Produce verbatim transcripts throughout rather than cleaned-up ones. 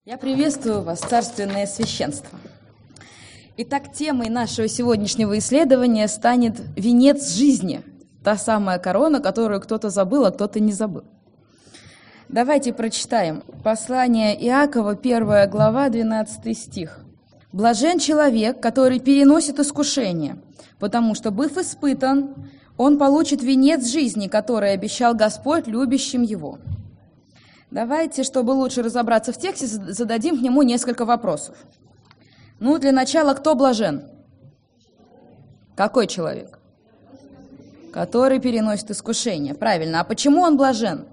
Я приветствую вас, царственное священство. Итак, темой нашего сегодняшнего исследования станет венец жизни, та самая корона, которую кто-то забыл, а кто-то не забыл. Давайте прочитаем послание Иакова, первая глава, двенадцатый стих. «Блажен человек, который переносит искушение, потому что, быв испытан, он получит венец жизни, который обещал Господь любящим его». Давайте, чтобы лучше разобраться в тексте, зададим к нему несколько вопросов. Ну, для начала, кто блажен? Какой человек? Который переносит искушение. Правильно. А почему он блажен?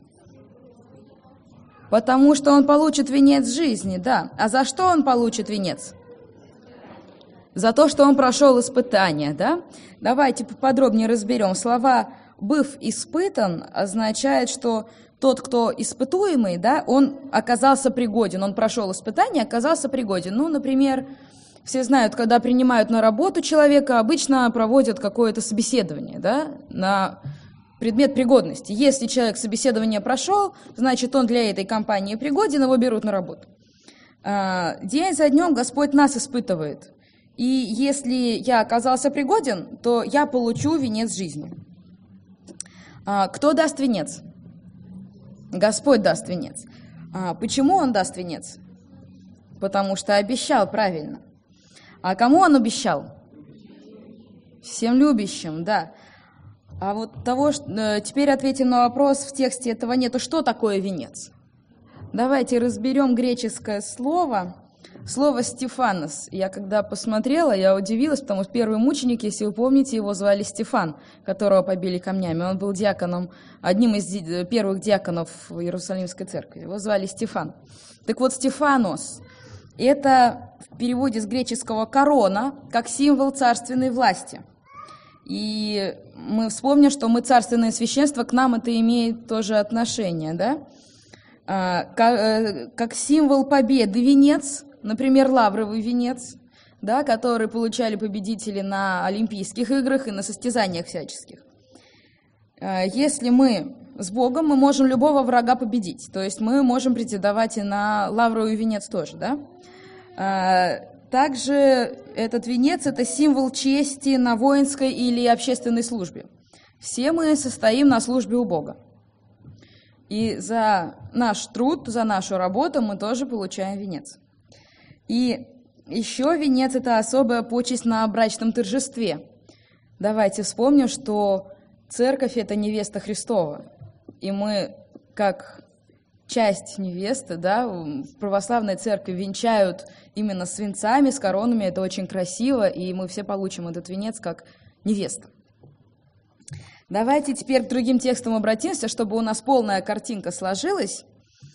Потому что он получит венец жизни, да. А за что он получит венец? За то, что он прошел испытание, да? Давайте поподробнее разберем. Слова «быв испытан» означает, что тот, кто испытуемый, да, он оказался пригоден, он прошел испытание, оказался пригоден. Ну, например, все знают, когда принимают на работу человека, обычно проводят какое-то собеседование, да, на предмет пригодности. Если человек собеседование прошел, значит, он для этой компании пригоден, его берут на работу. День за днем Господь нас испытывает. И если я оказался пригоден, то я получу венец жизни. Кто даст венец? Господь даст венец. А почему Он даст венец? Потому что обещал, правильно. А кому Он обещал? Всем любящим, да. А вот того, что... теперь ответим на вопрос, в тексте этого нету, что такое венец. Давайте разберем греческое слово. Слово «стефанос». Я когда посмотрела, я удивилась, потому что первый мученик, если вы помните, его звали Стефан, которого побили камнями. Он был диаконом, одним из первых диаконов Иерусалимской церкви. Его звали Стефан. Так вот, Стефанос – это в переводе с греческого «корона», как символ царственной власти. И мы вспомним, что мы царственное священство, к нам это имеет тоже отношение, да? Как, как символ победы венец. Например, лавровый венец, да, который получали победители на Олимпийских играх и на состязаниях всяческих. Если мы с Богом, мы можем любого врага победить. То есть мы можем претендовать и на лавровый венец тоже. Да? Также этот венец – это символ чести на воинской или общественной службе. Все мы состоим на службе у Бога. И за наш труд, за нашу работу мы тоже получаем венец. И еще венец – это особая почесть на брачном торжестве. Давайте вспомним, что церковь – это невеста Христова. И мы, как часть невесты, да, в православной церкви венчают именно с венцами, с коронами. Это очень красиво, и мы все получим этот венец как невеста. Давайте теперь к другим текстам обратимся, чтобы у нас полная картинка сложилась.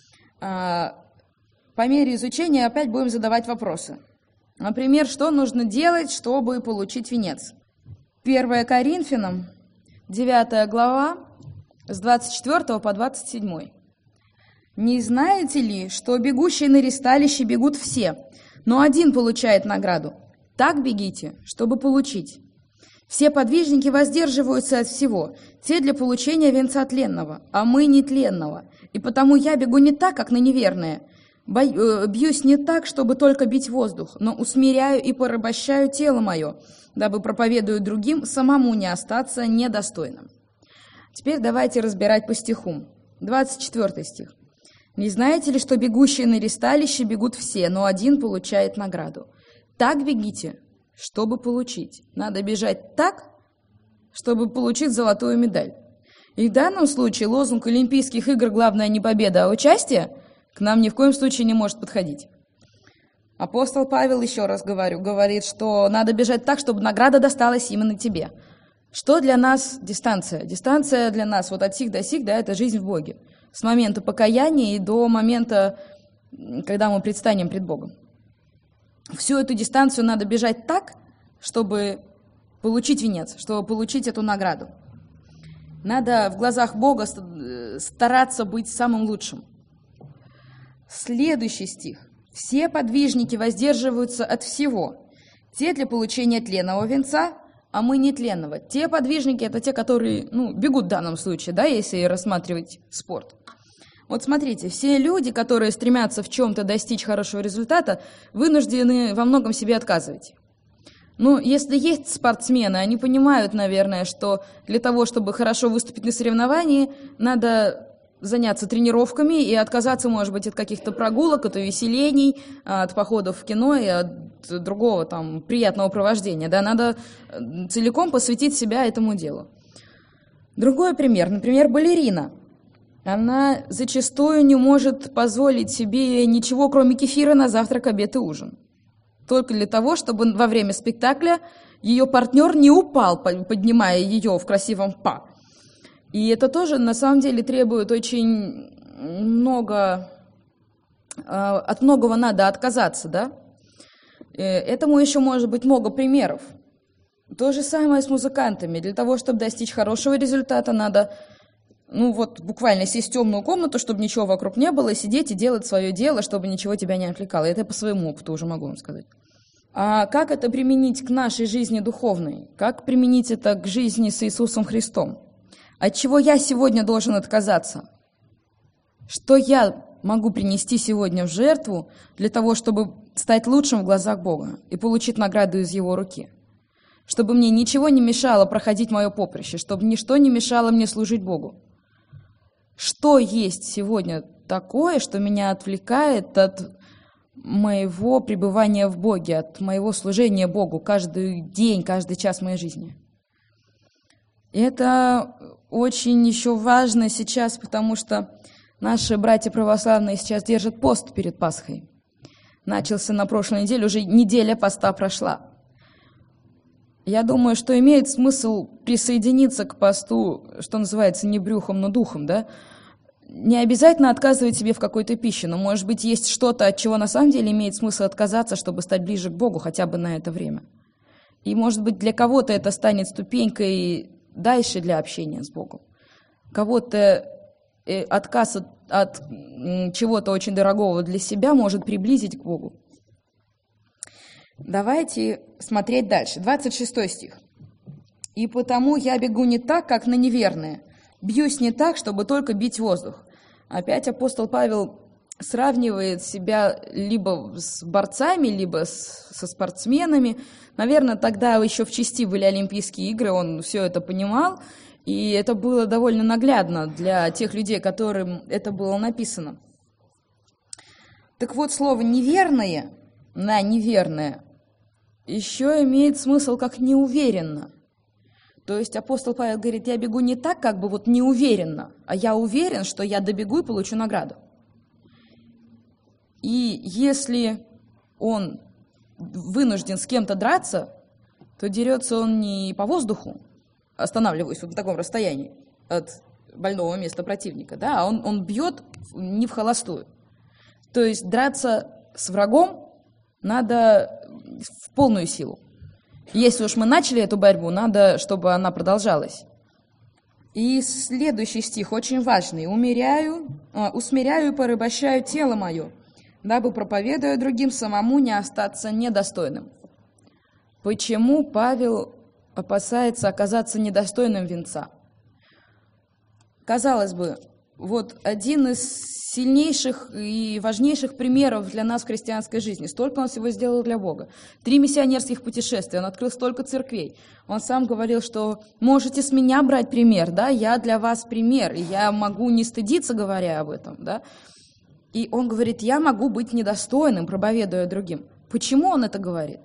По мере изучения опять будем задавать вопросы. Например, что нужно делать, чтобы получить венец? первое Коринфянам, девятая глава, с двадцать четвёртого по двадцать седьмой. «Не знаете ли, что бегущие на ристалище бегут все, но один получает награду? Так бегите, чтобы получить. Все подвижники воздерживаются от всего, те для получения венца тленного, а мы нетленного. И потому я бегу не так, как на неверное. Бьюсь не так, чтобы только бить воздух, но усмиряю и порабощаю тело мое, дабы, проповедуя другим, самому не остаться недостойным». Теперь давайте разбирать по стиху. двадцать четвёртый стих. «Не знаете ли, что бегущие на ристалище бегут все, но один получает награду? Так бегите, чтобы получить». Надо бежать так, чтобы получить золотую медаль. И в данном случае лозунг Олимпийских игр «Главное не победа, а участие» к нам ни в коем случае не может подходить. Апостол Павел, еще раз говорю, говорит, что надо бежать так, чтобы награда досталась именно тебе. Что для нас дистанция? Дистанция для нас вот от сих до сих, да, это жизнь в Боге. С момента покаяния и до момента, когда мы предстанем пред Богом. Всю эту дистанцию надо бежать так, чтобы получить венец, чтобы получить эту награду. Надо в глазах Бога стараться быть самым лучшим. Следующий стих. «Все подвижники воздерживаются от всего. Те для получения тленного венца, а мы нетленного». Те подвижники – это те, которые ну, бегут в данном случае, да, если рассматривать спорт. Вот смотрите, все люди, которые стремятся в чем-то достичь хорошего результата, вынуждены во многом себе отказывать. Ну, если есть спортсмены, они понимают, наверное, что для того, чтобы хорошо выступить на соревновании, надо заняться тренировками и отказаться, может быть, от каких-то прогулок, от увеселений, от походов в кино и от другого там приятного провождения. Да? Надо целиком посвятить себя этому делу. Другой пример, например, балерина. Она зачастую не может позволить себе ничего, кроме кефира на завтрак, обед и ужин. Только для того, чтобы во время спектакля ее партнер не упал, поднимая ее в красивом па. И это тоже, на самом деле, требует очень много, от многого надо отказаться, да? Этому еще может быть много примеров. То же самое с музыкантами. Для того, чтобы достичь хорошего результата, надо, ну вот, буквально сесть в темную комнату, чтобы ничего вокруг не было, сидеть и делать свое дело, чтобы ничего тебя не отвлекало. Это я по своему опыту уже могу вам сказать. А как это применить к нашей жизни духовной? Как применить это к жизни с Иисусом Христом? От чего я сегодня должен отказаться? Что я могу принести сегодня в жертву для того, чтобы стать лучшим в глазах Бога и получить награду из Его руки? Чтобы мне ничего не мешало проходить мое поприще, чтобы ничто не мешало мне служить Богу. Что есть сегодня такое, что меня отвлекает от моего пребывания в Боге, от моего служения Богу каждый день, каждый час моей жизни? Это очень еще важно сейчас, потому что наши братья православные сейчас держат пост перед Пасхой. Начался на прошлой неделе, уже неделя поста прошла. Я думаю, что имеет смысл присоединиться к посту, что называется, не брюхом, но духом, да? Не обязательно отказывать себе в какой-то пище, но, может быть, есть что-то, от чего на самом деле имеет смысл отказаться, чтобы стать ближе к Богу хотя бы на это время. И, может быть, для кого-то это станет ступенькой дальше для общения с Богом. Кого-то э, отказ от, от м, чего-то очень дорогого для себя может приблизить к Богу. Давайте смотреть дальше. двадцать шестой стих. «И потому я бегу не так, как на неверные, бьюсь не так, чтобы только бить воздух». Опять апостол Павел сравнивает себя либо с борцами, либо с, со спортсменами. Наверное, тогда еще в части были Олимпийские игры, он все это понимал, и это было довольно наглядно для тех людей, которым это было написано. Так вот, слово «неверное» на «неверное» еще имеет смысл как «неуверенно». То есть апостол Павел говорит, я бегу не так, как бы вот неуверенно, а я уверен, что я добегу и получу награду. И если он вынужден с кем-то драться, то дерется он не по воздуху, останавливаясь вот на таком расстоянии от больного места противника, да, а он, он бьет не в холостую. То есть драться с врагом надо в полную силу. Если уж мы начали эту борьбу, надо, чтобы она продолжалась. И следующий стих очень важный. «Умеряю, усмиряю и порабощаю тело мое, дабы, проповедуя другим, самому не остаться недостойным». Почему Павел опасается оказаться недостойным венца? Казалось бы, вот один из сильнейших и важнейших примеров для нас в христианской жизни. Столько он всего сделал для Бога. Три миссионерских путешествия, он открыл столько церквей. Он сам говорил, что можете с меня брать пример, да, я для вас пример, и я могу не стыдиться, говоря об этом, да. И он говорит, я могу быть недостойным, проповедуя другим. Почему он это говорит?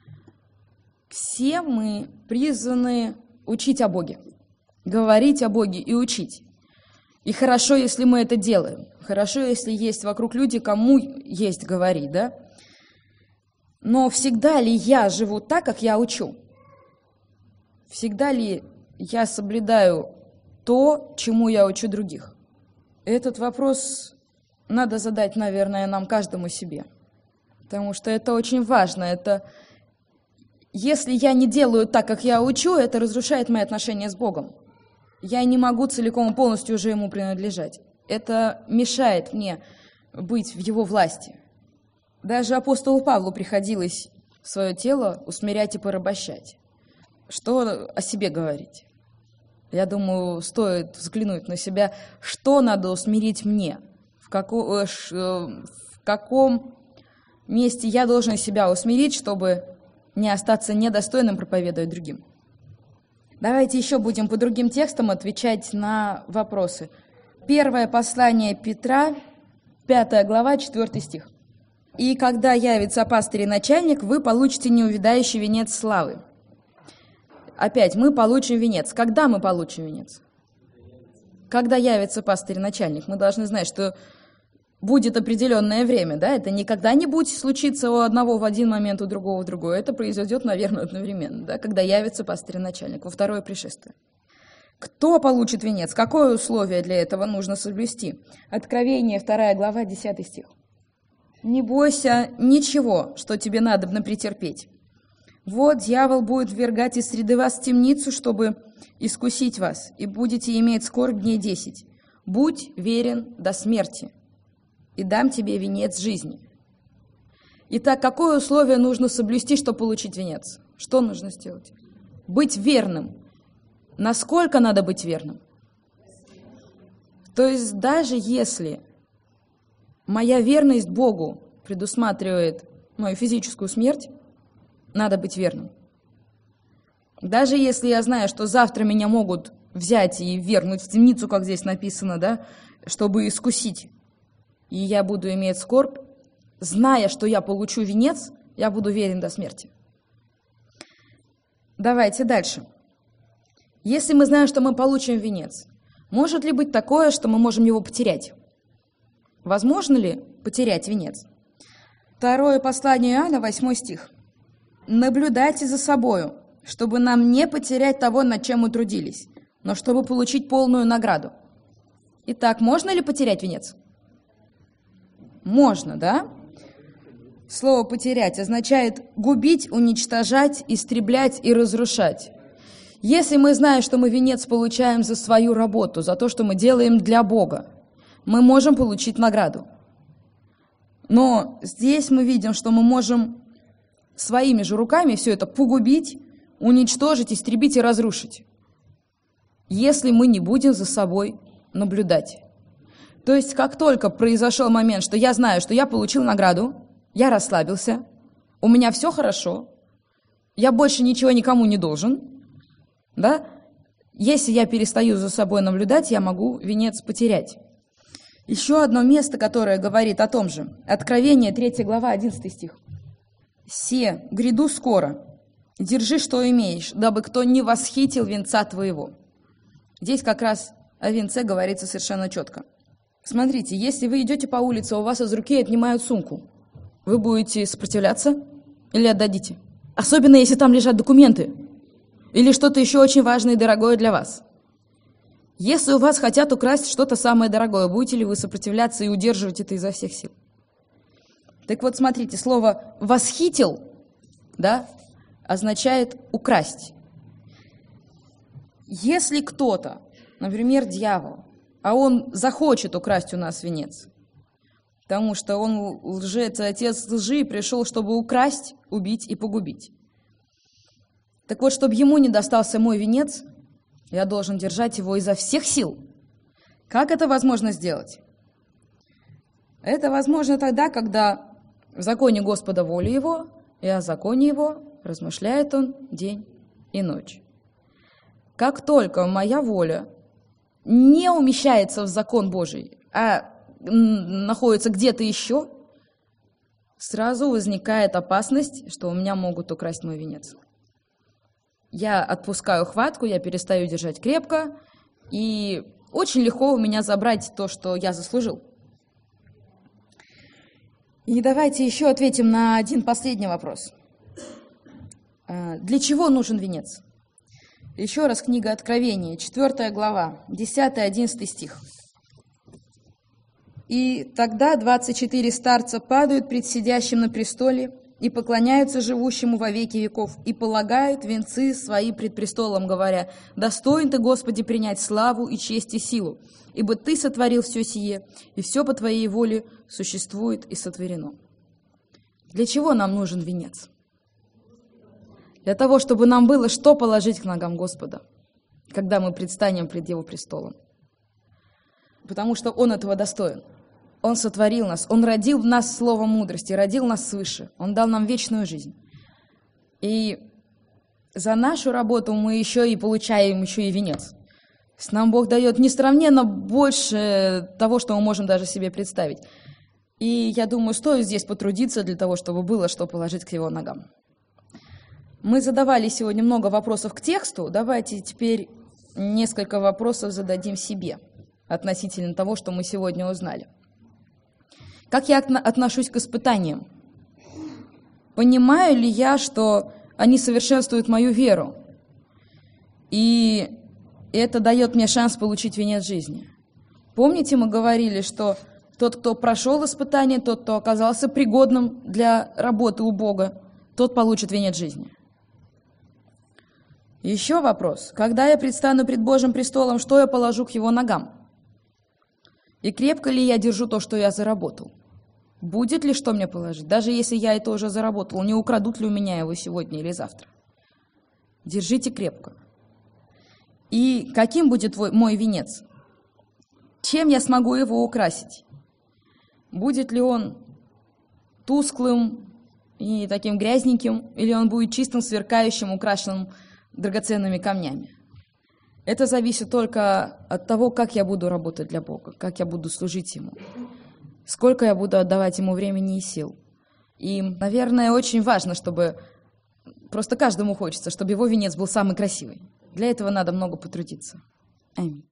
Все мы призваны учить о Боге, говорить о Боге и учить. И хорошо, если мы это делаем. Хорошо, если есть вокруг люди, кому есть говорить, да? Но всегда ли я живу так, как я учу? Всегда ли я соблюдаю то, чему я учу других? Этот вопрос надо задать, наверное, нам каждому себе. Потому что это очень важно. Это если я не делаю так, как я учу, это разрушает мои отношения с Богом. Я не могу целиком и полностью уже Ему принадлежать. Это мешает мне быть в Его власти. Даже апостолу Павлу приходилось свое тело усмирять и порабощать. Что о себе говорить? Я думаю, стоит взглянуть на себя, что надо усмирить мне, в, како, в каком месте я должен себя усмирить, чтобы не остаться недостойным проповедовать другим. Давайте еще будем по другим текстам отвечать на вопросы. Первое послание Петра, пятая глава, четвёртый стих. «И когда явится пастырь и начальник, вы получите неувядающий венец славы». Опять, мы получим венец. Когда мы получим венец? Когда явится пастырь и начальник. Мы должны знать, что будет определенное время, да? Это не когда-нибудь случится у одного в один момент, у другого в другой. Это произойдет, наверное, одновременно, да? Когда явится пастырь и начальник, во второе пришествие. Кто получит венец? Какое условие для этого нужно соблюсти? Откровение, вторая глава, десятый стих. «Не бойся ничего, что тебе надобно претерпеть. Вот дьявол будет ввергать из среды вас в темницу, чтобы искусить вас, и будете иметь скорбь дней десять. Будь верен до смерти, и дам тебе венец жизни». Итак, какое условие нужно соблюсти, чтобы получить венец? Что нужно сделать? Быть верным. Насколько надо быть верным? То есть даже если моя верность Богу предусматривает мою физическую смерть, надо быть верным. Даже если я знаю, что завтра меня могут взять и ввергнуть в темницу, как здесь написано, да, чтобы искусить, и я буду иметь скорбь, зная, что я получу венец, я буду верен до смерти. Давайте дальше. Если мы знаем, что мы получим венец, может ли быть такое, что мы можем его потерять? Возможно ли потерять венец? Второе послание Иоанна, восьмой стих. «Наблюдайте за собою, чтобы нам не потерять того, над чем мы трудились, но чтобы получить полную награду». Итак, можно ли потерять венец? Можно, да? Слово «потерять» означает губить, уничтожать, истреблять и разрушать. Если мы знаем, что мы венец получаем за свою работу, за то, что мы делаем для Бога, мы можем получить награду. Но здесь мы видим, что мы можем своими же руками все это погубить, уничтожить, истребить и разрушить, если мы не будем за собой наблюдать. То есть, как только произошел момент, что я знаю, что я получил награду, я расслабился, у меня все хорошо, я больше ничего никому не должен, да? Если я перестаю за собой наблюдать, я могу венец потерять. Еще одно место, которое говорит о том же. Откровение, третья глава, одиннадцатый стих. «Се, гряду скоро, держи, что имеешь, дабы кто не восхитил венца твоего». Здесь как раз о венце говорится совершенно четко. Смотрите, если вы идете по улице, у вас из руки отнимают сумку, вы будете сопротивляться или отдадите? Особенно, если там лежат документы или что-то еще очень важное и дорогое для вас. Если у вас хотят украсть что-то самое дорогое, будете ли вы сопротивляться и удерживать это изо всех сил? Так вот, смотрите, слово «восхитил», да, означает «украсть». Если кто-то, например, дьявол, а он захочет украсть у нас венец, потому что он лжец, отец лжи, пришел, чтобы украсть, убить и погубить. Так вот, чтобы ему не достался мой венец, я должен держать его изо всех сил. Как это возможно сделать? Это возможно тогда, когда в законе Господа воля его, и о законе его размышляет он день и ночь. Как только моя воля не умещается в закон Божий, а находится где-то еще, сразу возникает опасность, что у меня могут украсть мой венец. Я отпускаю хватку, я перестаю держать крепко, и очень легко у меня забрать то, что я заслужил. И давайте еще ответим на один последний вопрос. Для чего нужен венец? Еще раз книга Откровения, четвёртая глава, десятый-одиннадцатый стих. «И тогда двадцать четыре старца падают пред сидящим на престоле и поклоняются живущему во веки веков, и полагают венцы свои пред престолом, говоря: достоин ты, Господи, принять славу и честь и силу, ибо ты сотворил все сие, и все по твоей воле существует и сотворено». Для чего нам нужен венец? Для того, чтобы нам было что положить к ногам Господа. когда мы предстанем пред Его престолом. Потому что Он этого достоин. Он сотворил нас, Он родил в нас слово мудрости, родил нас свыше, Он дал нам вечную жизнь. И за нашу работу мы еще и получаем еще и венец. Нам Бог дает несравненно больше того, что мы можем даже себе представить. И я думаю, стоит здесь потрудиться для того, чтобы было что положить к Его ногам. Мы задавали сегодня много вопросов к тексту. Давайте теперь несколько вопросов зададим себе относительно того, что мы сегодня узнали. Как я отношусь к испытаниям? Понимаю ли я, что они совершенствуют мою веру? И это дает мне шанс получить венец жизни. Помните, мы говорили, что тот, кто прошел испытание, тот, кто оказался пригодным для работы у Бога, тот получит венец жизни. Еще вопрос. Когда я предстану пред Божьим престолом, что я положу к Его ногам? И крепко ли я держу то, что я заработал? Будет ли что мне положить? Даже если я это уже заработал, не украдут ли у меня его сегодня или завтра? Держите крепко. И каким будет твой, мой венец? Чем я смогу его украсить? Будет ли он тусклым и таким грязненьким, или он будет чистым, сверкающим, украшенным драгоценными камнями? Это зависит только от того, как я буду работать для Бога, как я буду служить Ему, сколько я буду отдавать Ему времени и сил. И, наверное, очень важно, чтобы просто каждому хочется, чтобы его венец был самый красивый. Для этого надо много потрудиться. Аминь.